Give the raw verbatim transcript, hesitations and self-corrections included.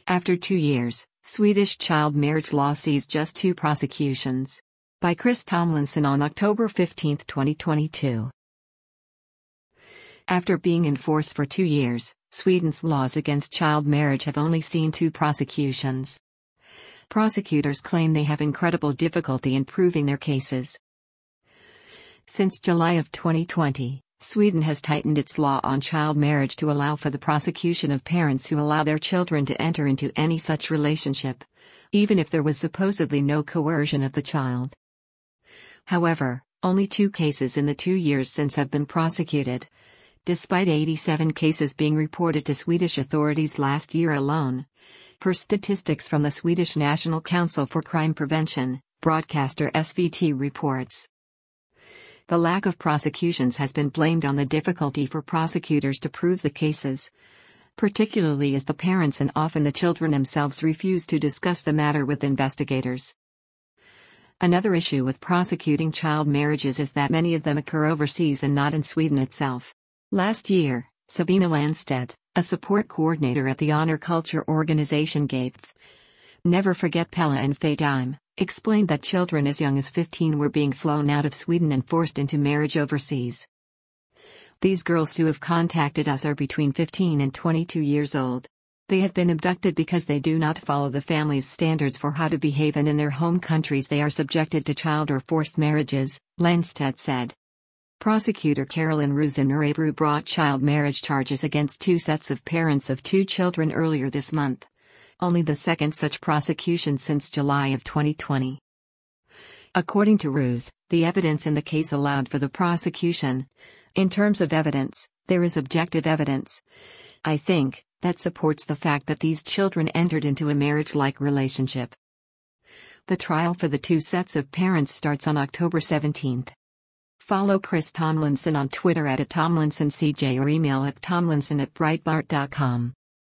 After two years, Swedish child marriage law sees just two prosecutions. By Chris Tomlinson on October fifteenth, twenty twenty-two. After being in force for two years, Sweden's laws against child marriage have only seen two prosecutions. Prosecutors claim they have incredible difficulty in proving their cases. Since July of twenty twenty, Sweden has tightened its law on child marriage to allow for the prosecution of parents who allow their children to enter into any such relationship, even if there was supposedly no coercion of the child. However, only two cases in the two years since have been prosecuted, despite eighty-seven cases being reported to Swedish authorities last year alone, per statistics from the Swedish National Council for Crime Prevention, broadcaster S V T reports. The lack of prosecutions has been blamed on the difficulty for prosecutors to prove the cases, particularly as the parents and often the children themselves refuse to discuss the matter with investigators. Another issue with prosecuting child marriages is that many of them occur overseas and not in Sweden itself. Last year, Sabina Landstedt, a support coordinator at the honor culture organization G A P F, Never Forget Pella and Fatime, explained that children as young as fifteen were being flown out of Sweden and forced into marriage overseas. These girls who have contacted us are between fifteen and twenty-two years old. They have been abducted because they do not follow the family's standards for how to behave, and in their home countries they are subjected to child or forced marriages, Landstedt said. Prosecutor Carolyn Rosen-Urebro brought child marriage charges against two sets of parents of two children earlier this month, only the second such prosecution since July of twenty twenty. According to Roos, the evidence in the case allowed for the prosecution. In terms of evidence, there is objective evidence, I think, that supports the fact that these children entered into a marriage-like relationship. The trial for the two sets of parents starts on October seventeenth. Follow Chris Tomlinson on Twitter at Tomlinson C J or email at tomlinson at breitbart dot com.